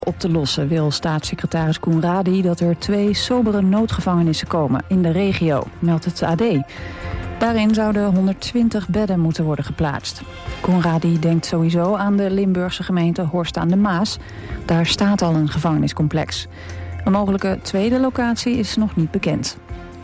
Op te lossen wil staatssecretaris Conradi dat er 2 sobere noodgevangenissen komen in de regio, meldt het AD. Daarin zouden 120 bedden moeten worden geplaatst. Conradi denkt sowieso aan de Limburgse gemeente Horst aan de Maas. Daar staat al een gevangeniscomplex. Een mogelijke tweede locatie is nog niet bekend.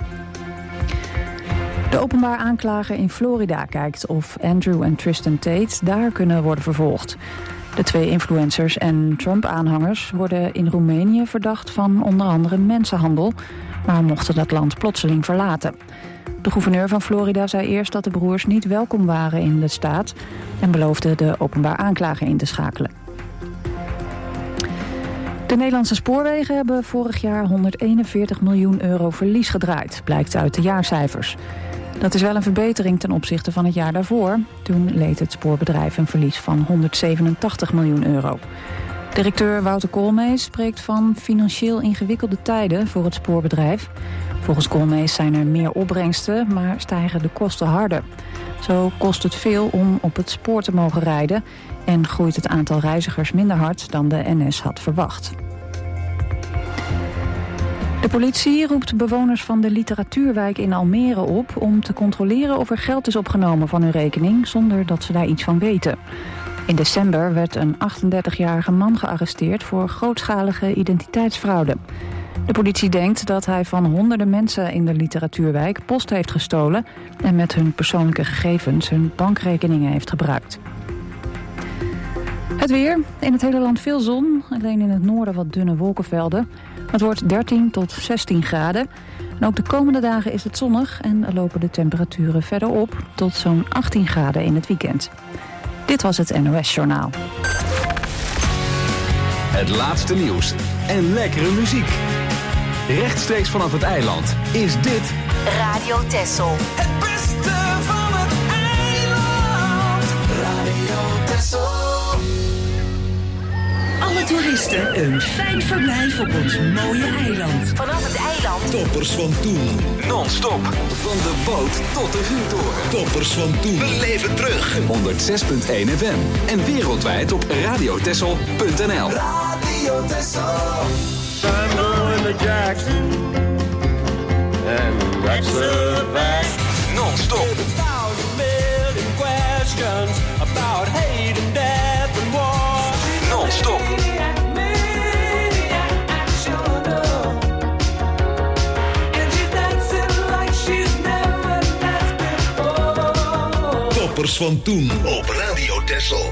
De openbaar aanklager in Florida kijkt of Andrew en Tristan Tate daar kunnen worden vervolgd. De 2 influencers en Trump-aanhangers worden in Roemenië verdacht van onder andere mensenhandel, maar mochten dat land plotseling verlaten. De gouverneur van Florida zei eerst dat de broers niet welkom waren in de staat en beloofde de openbaar aanklager in te schakelen. De Nederlandse spoorwegen hebben vorig jaar 141 miljoen euro verlies gedraaid, blijkt uit de jaarcijfers. Dat is wel een verbetering ten opzichte van het jaar daarvoor. Toen leed het spoorbedrijf een verlies van 187 miljoen euro. Directeur Wouter Koolmees spreekt van financieel ingewikkelde tijden voor het spoorbedrijf. Volgens Koolmees zijn er meer opbrengsten, maar stijgen de kosten harder. Zo kost het veel om op het spoor te mogen rijden en groeit het aantal reizigers minder hard dan de NS had verwacht. De politie roept bewoners van de Literatuurwijk in Almere op om te controleren of er geld is opgenomen van hun rekening zonder dat ze daar iets van weten. In december werd een 38-jarige man gearresteerd voor grootschalige identiteitsfraude. De politie denkt dat hij van honderden mensen in de Literatuurwijk post heeft gestolen en met hun persoonlijke gegevens hun bankrekeningen heeft gebruikt. Het weer. In het hele land veel zon, alleen in het noorden wat dunne wolkenvelden. Het wordt 13 tot 16 graden. En ook de komende dagen is het zonnig en lopen de temperaturen verder op tot zo'n 18 graden in het weekend. Dit was het NOS Journaal. Het laatste nieuws en lekkere muziek. Rechtstreeks vanaf het eiland is dit Radio Texel. Het beste van het eiland. Radio Texel. Alle toeristen een fijn verblijf op ons mooie eiland. Vanaf het eiland. Toppers van toen. non-stop van de boot tot de vuurtoren. Toppers van toen. We leven terug. 106.1 FM en wereldwijd op radiotessel.nl. Radio Texel. I'm going to Jackson, and that's a fact. Non-stop. 1,000 million questions about hate and death and war. Non-stop. Toppers van toen op Radio Texel.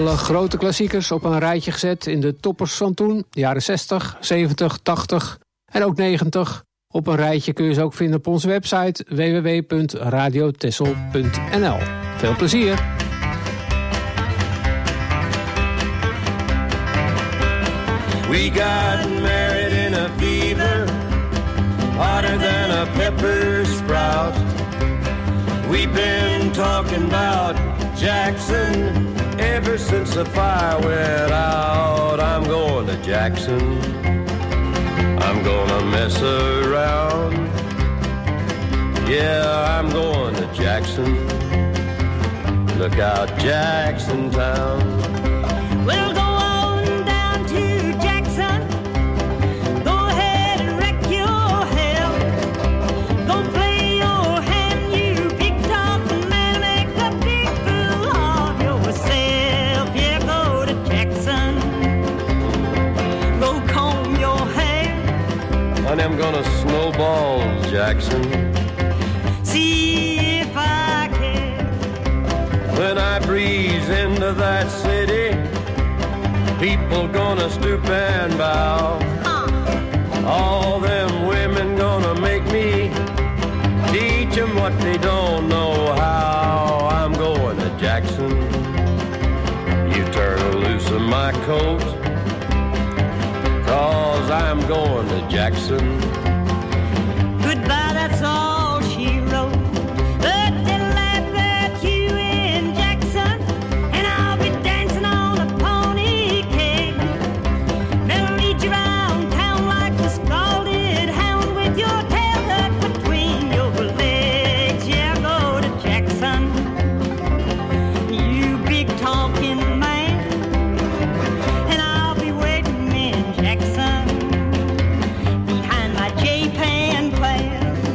Alle grote klassiekers op een rijtje gezet in de toppers van toen. De jaren 60, 70, 80 en ook 90. Op een rijtje kun je ze ook vinden op onze website www.radiotessel.nl. Veel plezier! We got married in a fever, hotter than a pepper sprout. We've been talking about Jackson ever since the fire went out. I'm going to Jackson, I'm gonna mess around. Yeah, I'm going to Jackson, look out Jackson Town. We'll go on down to Jackson, go ahead and wreck your hell. Go play your hand, you big talking man, make a big fool of yourself. Yeah, go to Jackson, go comb your hair. And I'm gonna snowball Jackson, see if I can. When I breeze into that city, people gonna stoop and bow. All them women gonna make me teach them what they don't know how. I'm going to Jackson, you turn loose of my coat, 'cause I'm going to Jackson. Goodbye, that's all she wrote. But they'll laugh at you in Jackson, and I'll be dancing on a pony keg. They'll lead you around town like a scalded hound with your tail tucked between your legs. Yeah, go to Jackson, you big talking man, and I'll be waiting in Jackson behind my J-Pan plan.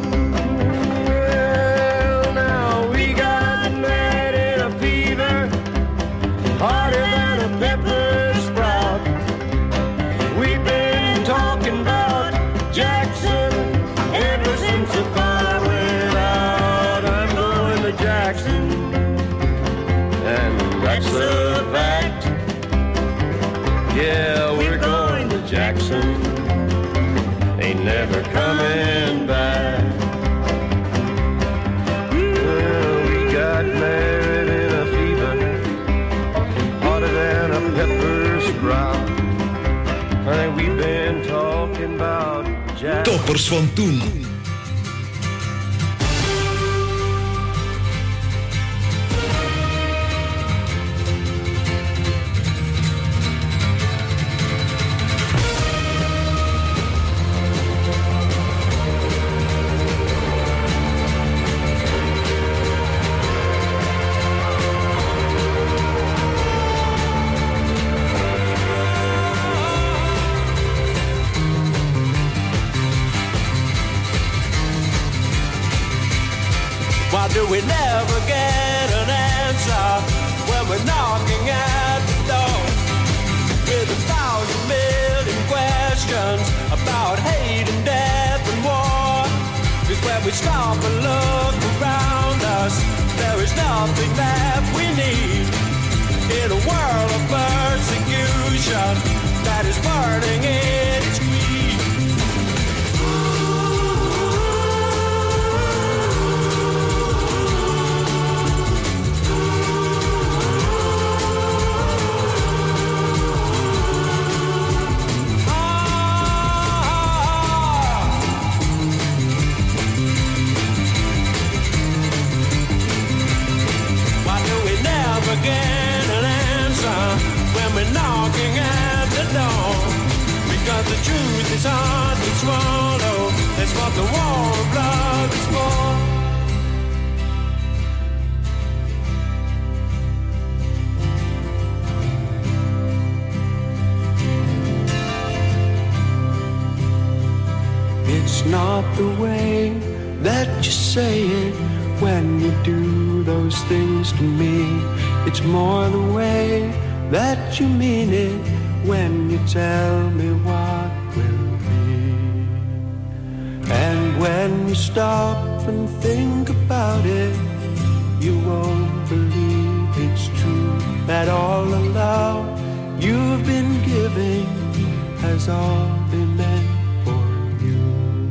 Well, now we got married in a fever, hotter than a pepper sprout. We've been talking about Jackson ever since the fire went out. I'm going to Jackson, and that's a fact. Yeah, we're going to Jackson, ain't never coming back. Well, we got married in a fever, hotter than a pepper sprout. And we've been talking about Jackson. Toppers van toen. Why do we never get an answer when we're knocking at the door? With 1,000 million questions about hate and death and war. 'Cause when we stop and look around us, there is nothing that we need. In a world of persecution that is burning in its greed. Get an answer when we're knocking at the door. Because the truth is hard to swallow. That's what the war of love is for. It's not the way that you say it when you do those things to me. It's more the way that you mean it when you tell me what will be. And when you stop and think about it, you won't believe it's true. that all the love you've been giving has all been meant for you.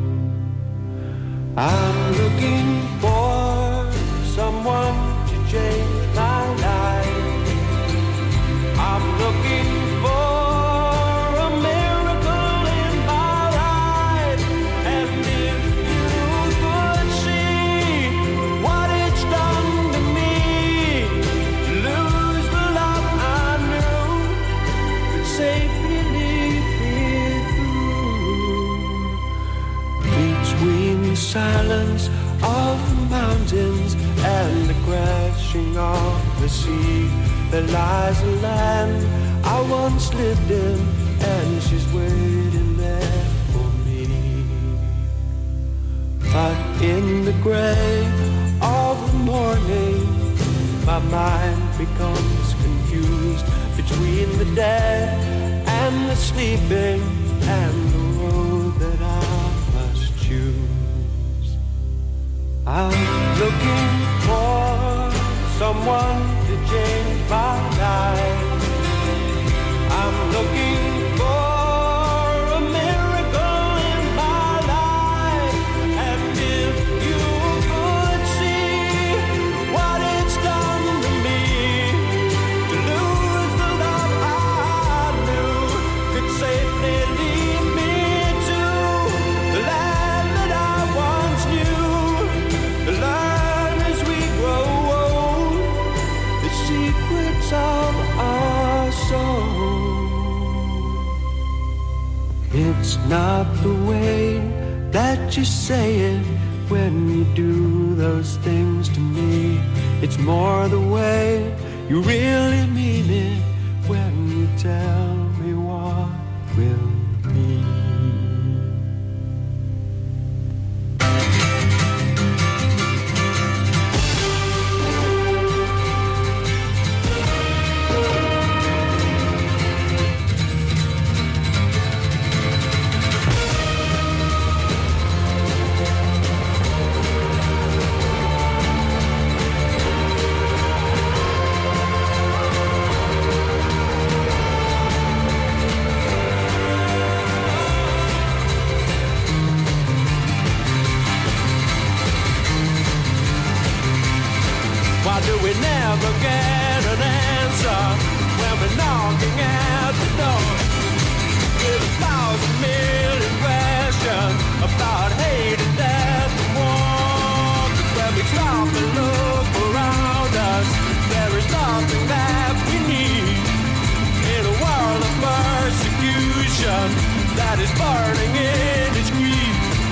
I'm looking for someone to change my life. I'm looking for a miracle in my life. And if you could see what it's done to me, lose the love I knew could safely lead me through. Between the silence of the mountains and the crashing of the sea, there lies a land I once lived in, and she's waiting there for me. But in the gray of the morning, my mind becomes confused between the dead and the sleeping, and the road that I must choose. I'm looking for someone to change my life. I'm looking for a miracle in my life. And if you could see what it's done to me, to lose the love I knew could safely lead me to the land that I once knew, to learn as we grow old the secrets of our soul. It's not the way that you say it when you do those things to me. It's more the way you really mean it when you tell me what will be. Why do we never get an answer when we're knocking at the door? With 1,000 million questions about hate and death and war. When we stop and look around us, there is nothing that we need. In a world of persecution that is burning in its greed.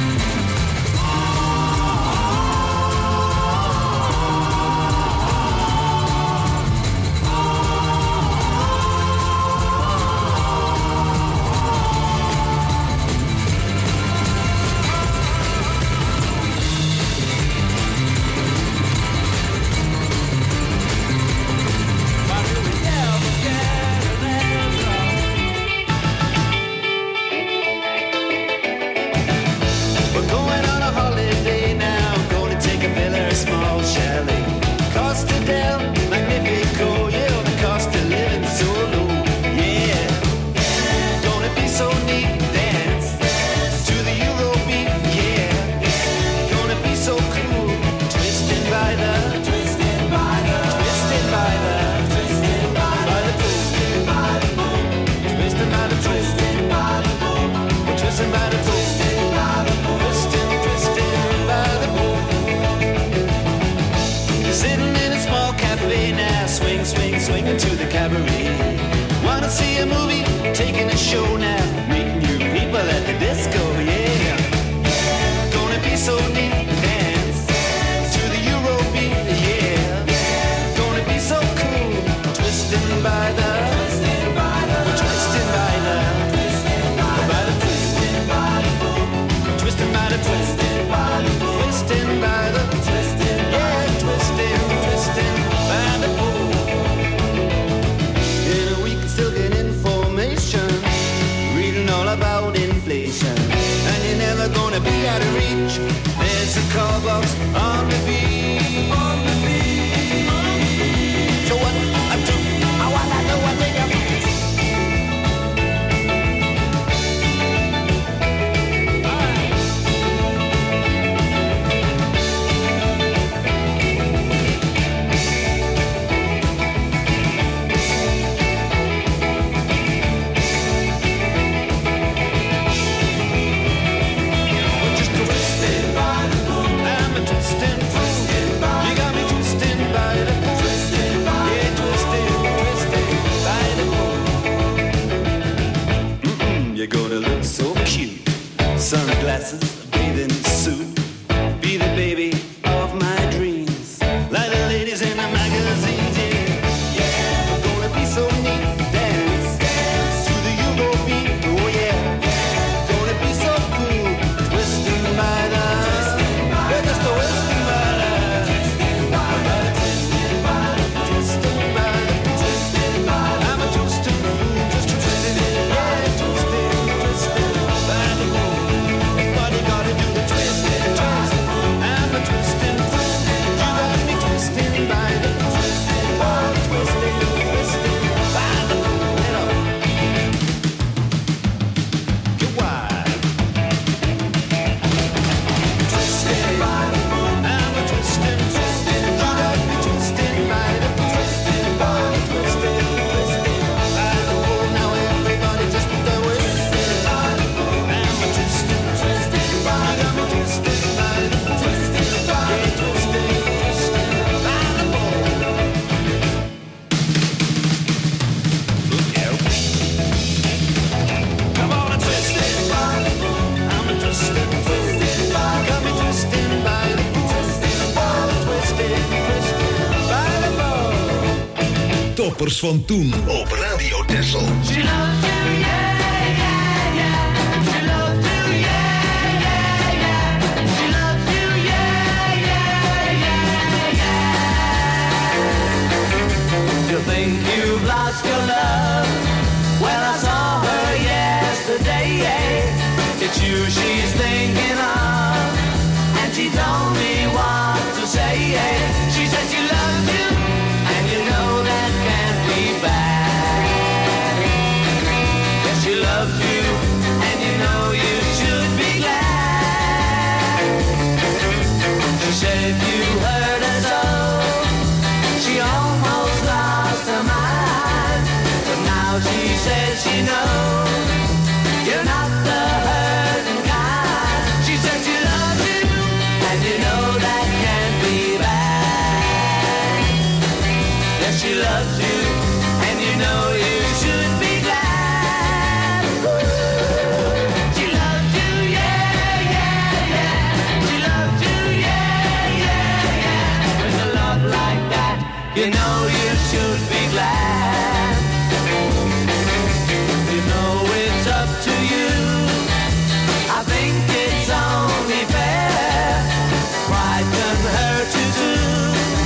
Swinging to the cabaret. Wanna see a movie? Taking a show now. Meeting new people at the disco, yeah. Gonna be so neat. Dance to the Eurobeat, yeah. Gonna be so cool. Twisting by the twisting by the twisting by the twisting by the twisting by the twisting by the twisting by the twisting by the twisting yeah twisting twisting by the still get information, reading all about inflation, and you're never gonna be out of reach. There's a call box on the beach. So what I do, sunburned glasses, bathing suit. Be the baby of my dreams, like the ladies in the magazines. Yeah, we're gonna be so neat. Dance to the Yugo beat. Oh yeah, gonna be so cool. Twisting by the, we're just a twisting by the. Toppers van toen op Radio Texel. You think you've lost your love? Well, I saw her yesterday. It's you she's thinking of, and she told me what to say. She said she loved you, and you know that can't be bad. Yes, she loved you, and you know you should be glad. She said you hurt her so, she almost lost her mind. But now she says she knows you're not the hurting kind. She said she loves you, and you know that can't be bad. Yes, she loves you, and you know you should be glad. She loves you, yeah, yeah, yeah. She loves you, yeah, yeah, yeah. With a love like that, you know you should be glad. You know it's up to you. I think it's only fair. Pride can hurt you too.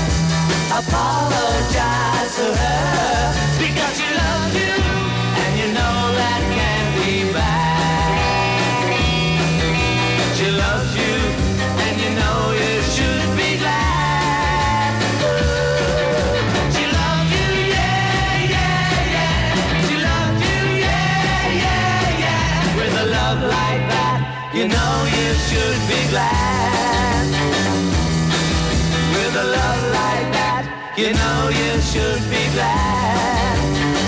Apologize to her, because she loves you, and you know that can't be bad. She loves you, and you know you should be glad. She loves you, yeah, yeah, yeah. She loves you, yeah, yeah, yeah. With a love like that, you know you should be glad. With a love like that, you know you should be glad.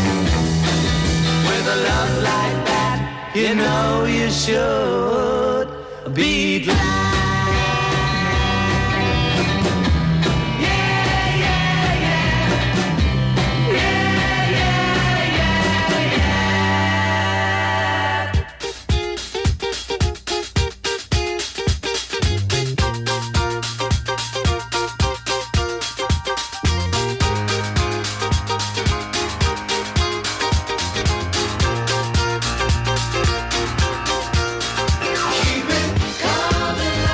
With a love like that, you know you should be glad. Keep it coming.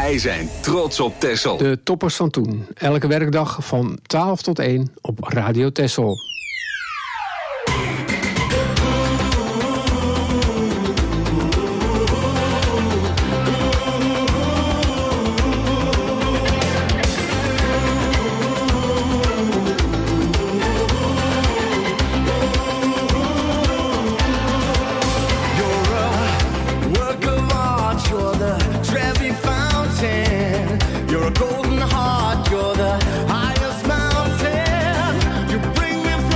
Wij zijn trots op Texel. De toppers van toen. Elke werkdag van 12 tot 1 op Radio Texel. Golden heart, you're the highest mountain. You bring me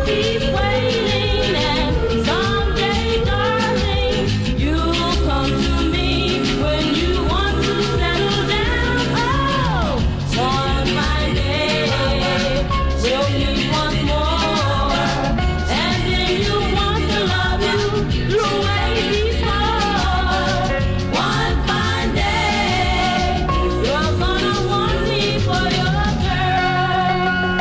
keep waiting, and someday, darling, you'll come to me when you want to settle down. Oh, one fine day, we'll meet once more, and then you want to love you the way before. One fine day, you're gonna want me for your girl.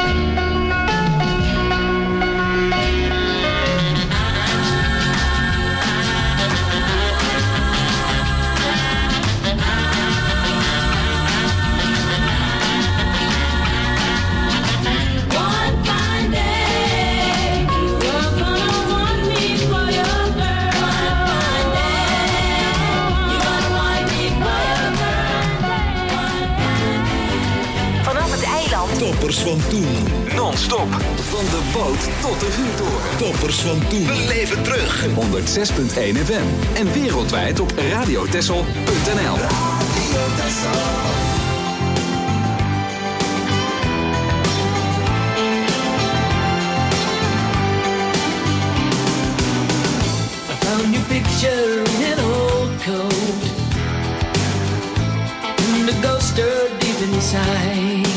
One fine day, you're gonna want me for your girl. One day, you're gonna want me for your girl. Vanaf het eiland. Toppers van toen. Non-stop. Van de boot tot de vuurtoren. Toppers van toen. Beleef het terug. 106.1 FM. En wereldwijd op radiotessel.nl. I found your picture in an old coat, and the ghost stirred deep inside.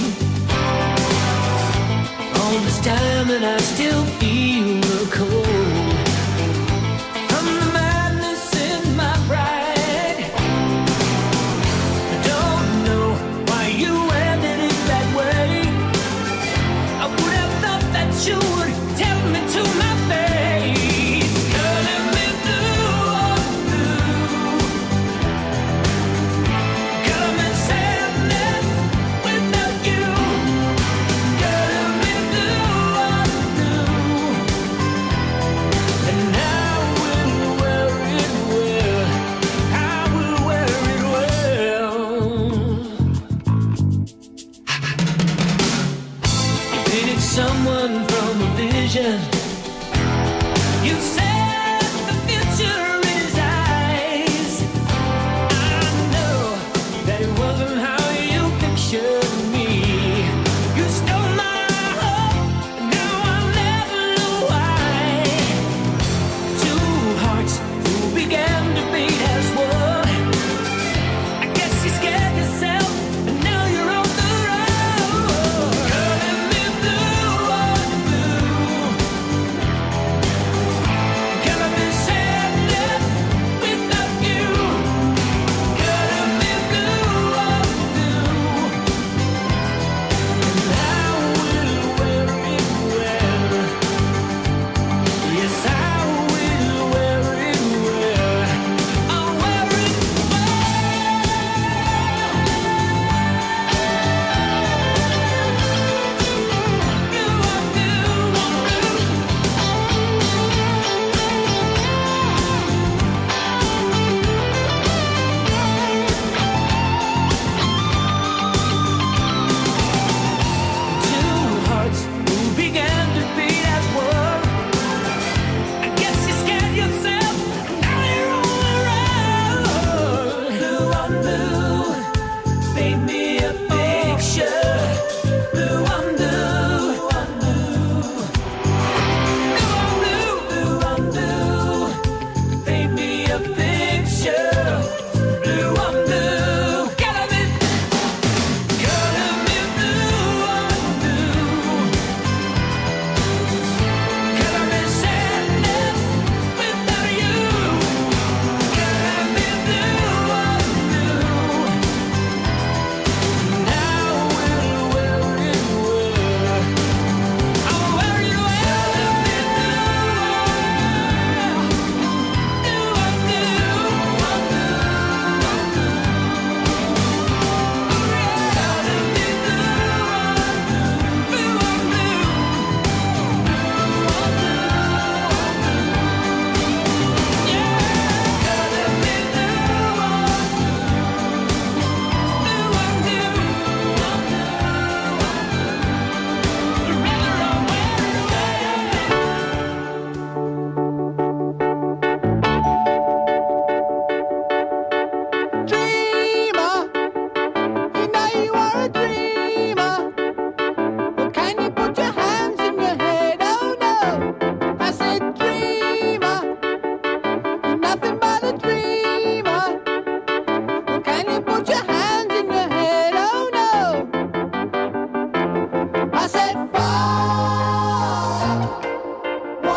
All this time and I still feel the cold from the madness in my pride. I don't know why you ended it that way. I would have thought that you would tell me to my face. Girl, let me do what I do. Girl, I'm in sadness without you. Girl, let me do what I do. And I will wear it well. I will wear it well. You painted someone from a vision. You said the future in his eyes. I know that it wasn't how you pictured me. You stole my hope, and now I'll never know why. Two hearts who began to beat as one. I guess you scared yourself, and now you're on the road. Girl, let me do what I do.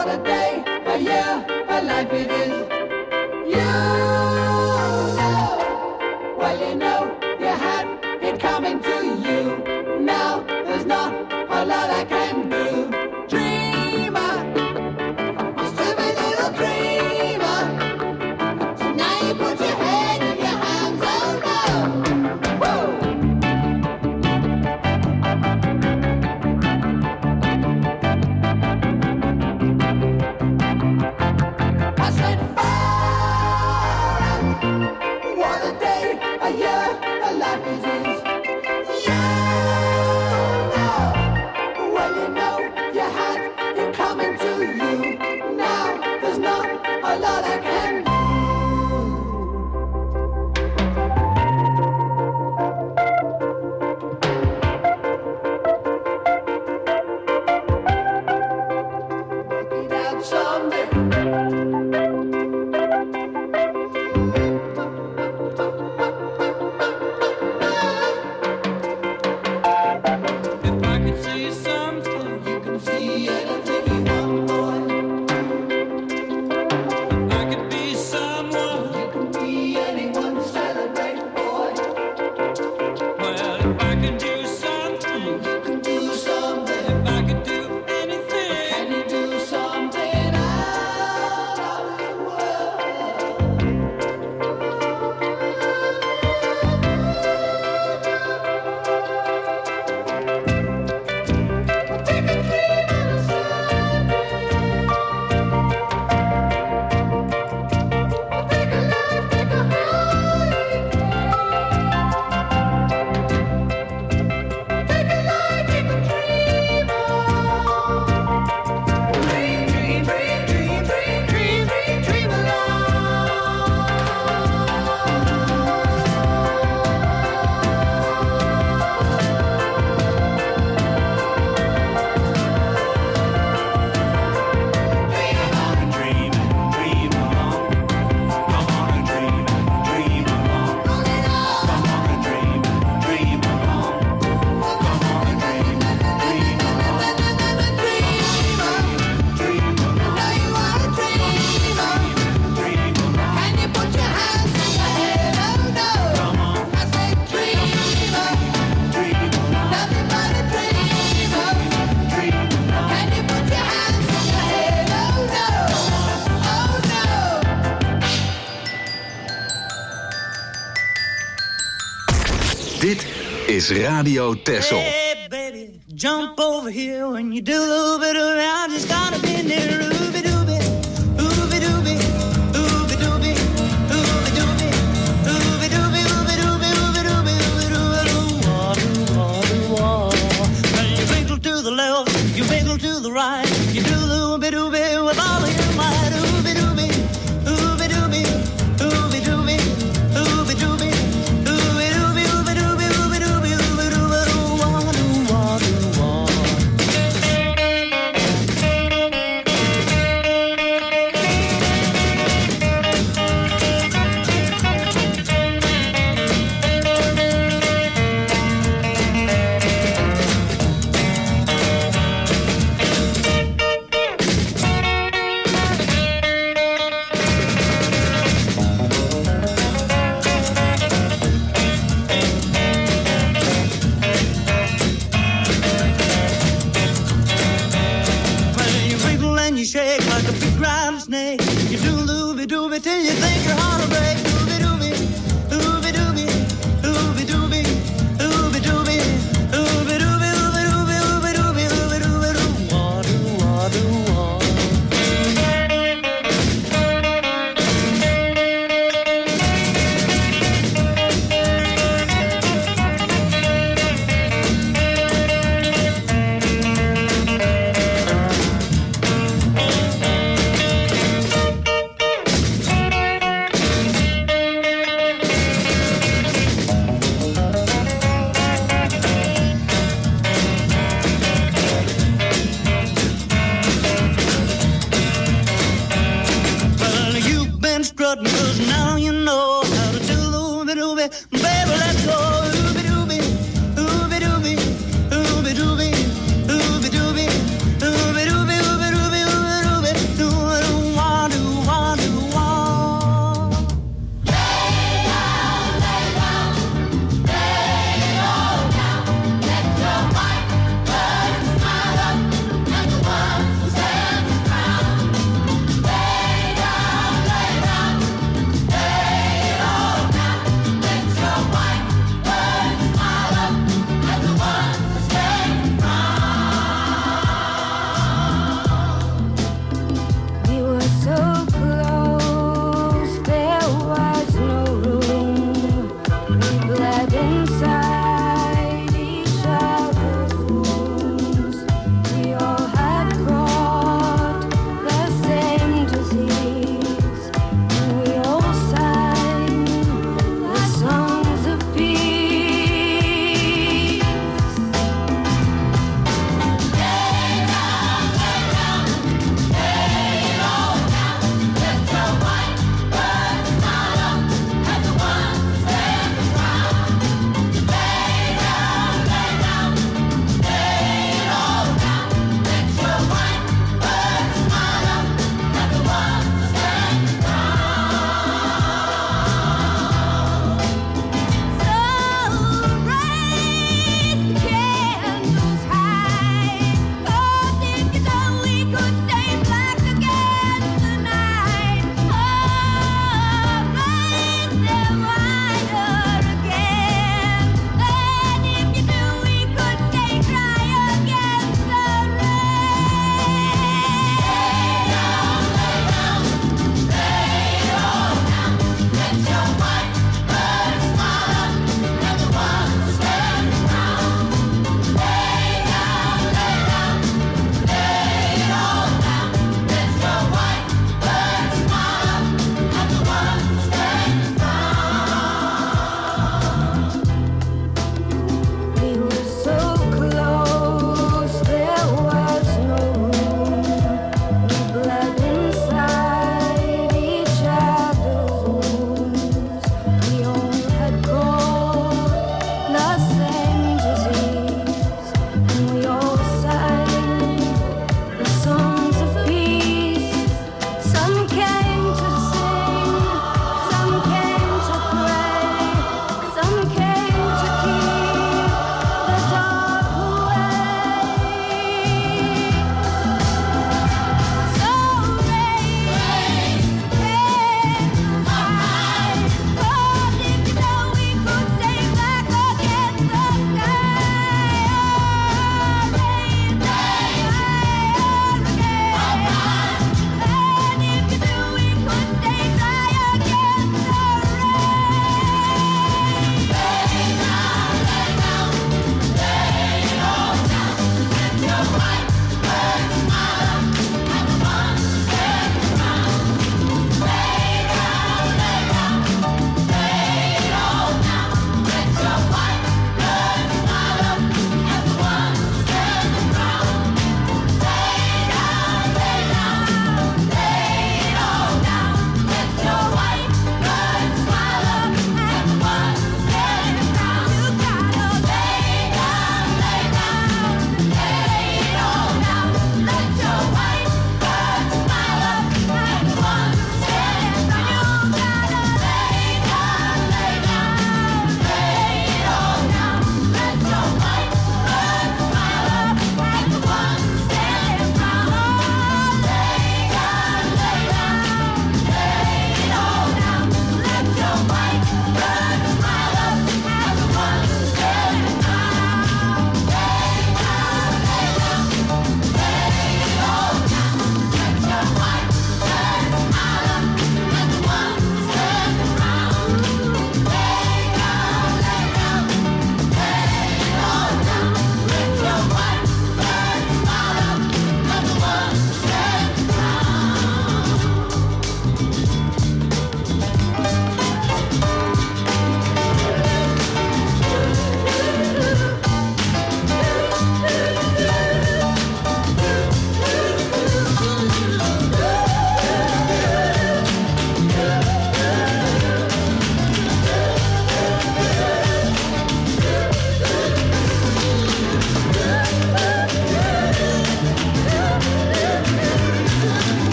What a day, a year, a life it is. You know, well you know, you had it coming to you. Now there's not a lot I can do. Dreamer, you stupid little dreamer. So now you put your head in your hands, oh no. Woo! I said, what a day, a year, a life it is. You know, well you know, you had it coming to you. Now there's not a lot I can do. Work it out someday. If I could see something, you can see anything you want, boy. If I could be someone, you can be anyone, celebrate, boy. Well, if I could do something, you can do something. If I could do anything, can you do something out of the world? Take a dream on a Sunday. Take a life, take a holiday. Take a life, take a dream on. Dream, dream, dream, dream, dream, dream, dream, dream along. Dream along. Come on and dream along. Come on and dream along. Come on and dream along. Dream along. Now you are a dreamer. Dream along. Can you put your hands in your head? Oh no. Come on. I said dreamer. Dream along. Nothing but a dreamer. Dream along. Can you put your hands in your head? Oh no. Oh no. Dit is Radio Texel. Hey, baby, jump over here when you do a little bit around. Just gotta be near ooby dooby, ooby dooby, ooby dooby, ooby dooby, ooby dooby, ooby dooby, ooby dooby, ooby dooby, Well, you wiggle to the left, you wiggle to the right, you do a little bit dooby with all of your might. Ooby dooby, ooby dooby, ooby dooby, ooby dooby. You shake like a big round snake. You do looby dooby till you think your heart will break. Ooby dooby, ooby dooby, ooby dooby, ooby dooby, ooby dooby, ooby dooby, ooby dooby, ooby dooby, doo wah.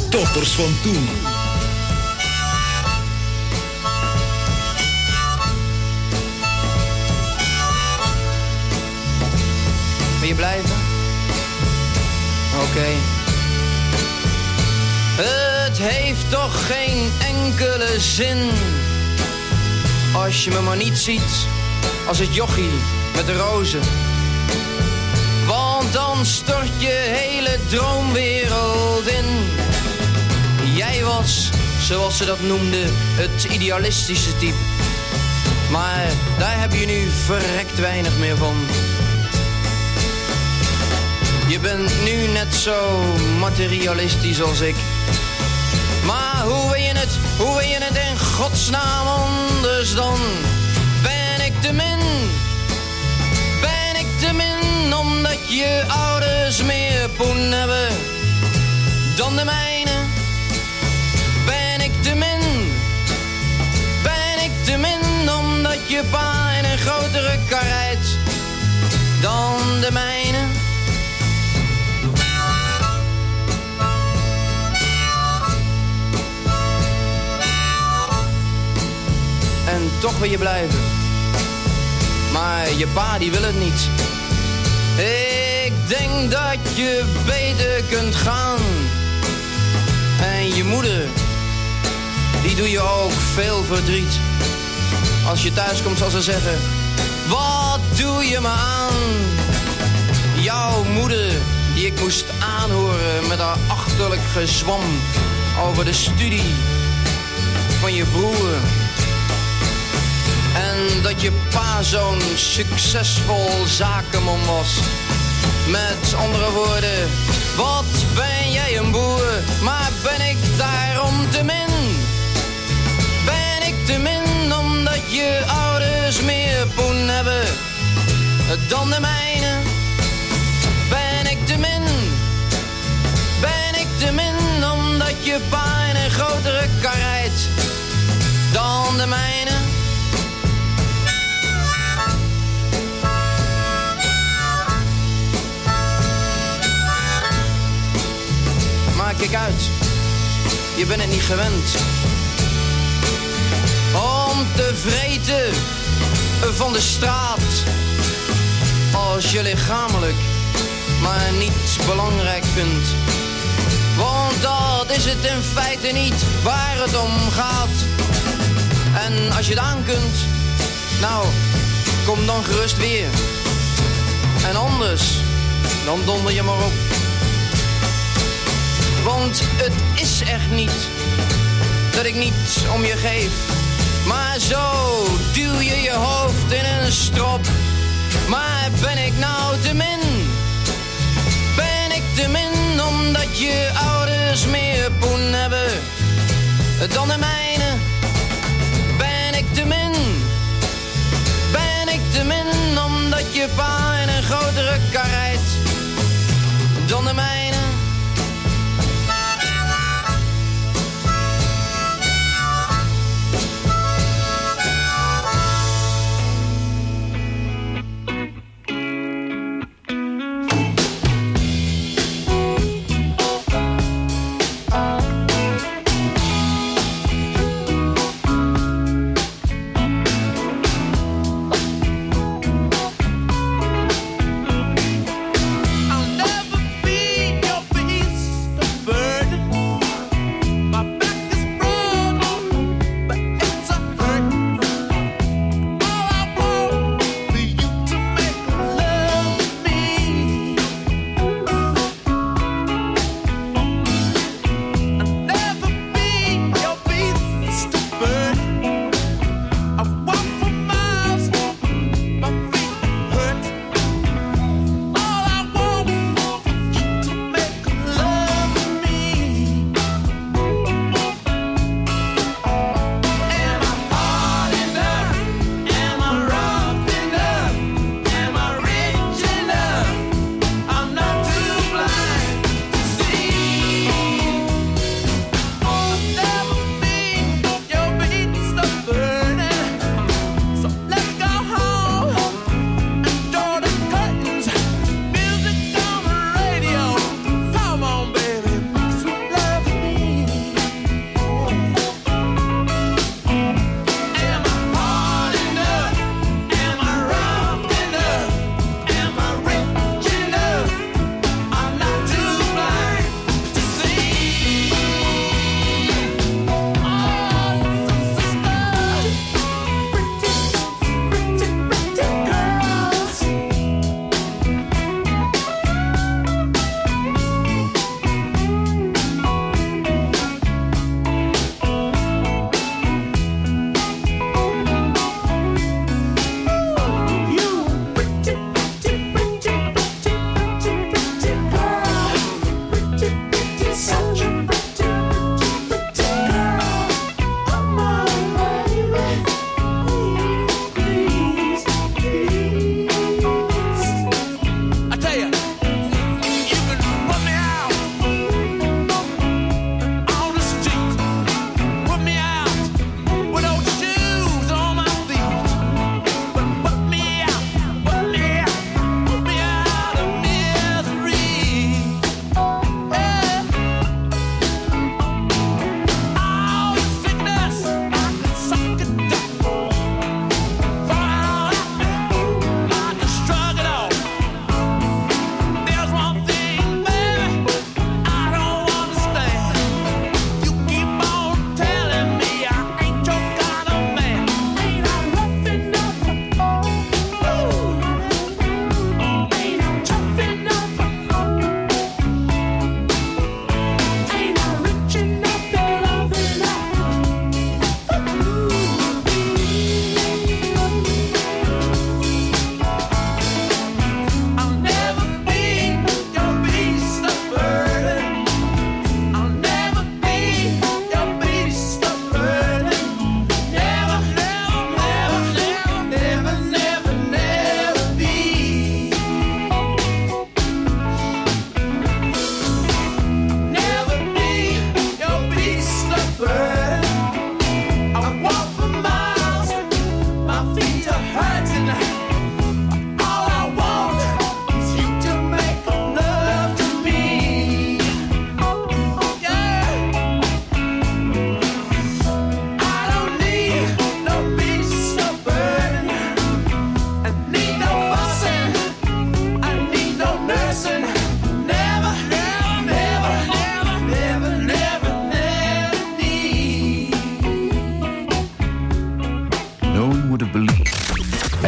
toppers van toen. Wil je blijven? Oké. Het heeft toch geen enkele zin als je me maar niet ziet als het jochie met de rozen. Want dan stort je hele droomwereld in. Jij was, zoals ze dat noemden, het idealistische type. Maar daar heb je nu verrekt weinig meer van. Je bent nu net zo materialistisch als ik. Maar hoe wil je het in godsnaam anders dan? Ben ik te min omdat je ouders meer poen hebben dan de mijne? Ben ik te min omdat je pa in een grotere kar rijdt dan de mijne? En toch wil je blijven. Maar je pa die wil het niet. Ik denk dat je beter kunt gaan. En je moeder, die doe je ook veel verdriet. Als je thuis komt zal ze zeggen: wat doe je me aan? Jouw moeder, die ik moest aanhoren met haar achterlijk gezwam over de studie van je broer. En dat je pa zo'n succesvol zakenman was. Met andere woorden, wat ben jij een boer, maar ben ik daarom te min? Ben ik te min omdat je ouders meer poen hebben dan de mijne? Ben ik te min omdat je pa in een grotere kar rijdt dan de mijne? Maar kijk uit, je bent het niet gewend om te vreten van de straat als je lichamelijk maar niet belangrijk vindt. Want dat is het in feite niet waar het om gaat. En als je het aan kunt, nou, kom dan gerust weer. En anders, dan donder je maar op. Want het is echt niet dat ik niet om je geef. Maar zo duw je je hoofd in een strop. Maar ben ik nou te min? Ben ik te min omdat je ouders meer poen hebben dan de mijne? Ben ik te min? Ben ik te min omdat je pa in een grotere kar rijdt dan de mijne?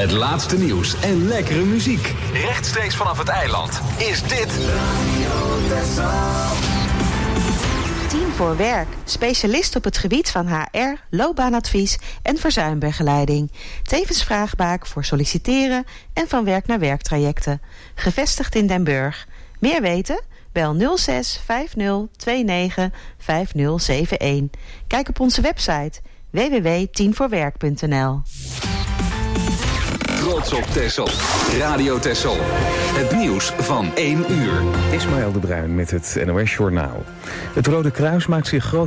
Het laatste nieuws en lekkere muziek. Rechtstreeks vanaf het eiland is dit... Team voor Werk. Specialist op het gebied van HR, loopbaanadvies en verzuimbegeleiding. Tevens vraagbaak voor solliciteren en van werk naar werktrajecten. Gevestigd in Den Burg. Meer weten? Bel 06 50 29 5071. Kijk op onze website www.teamvoorwerk.nl. Trots op Texel. Radio Texel. Het nieuws van 1 uur. Ismaël de Bruin met het NOS Journaal. Het Rode Kruis maakt zich groot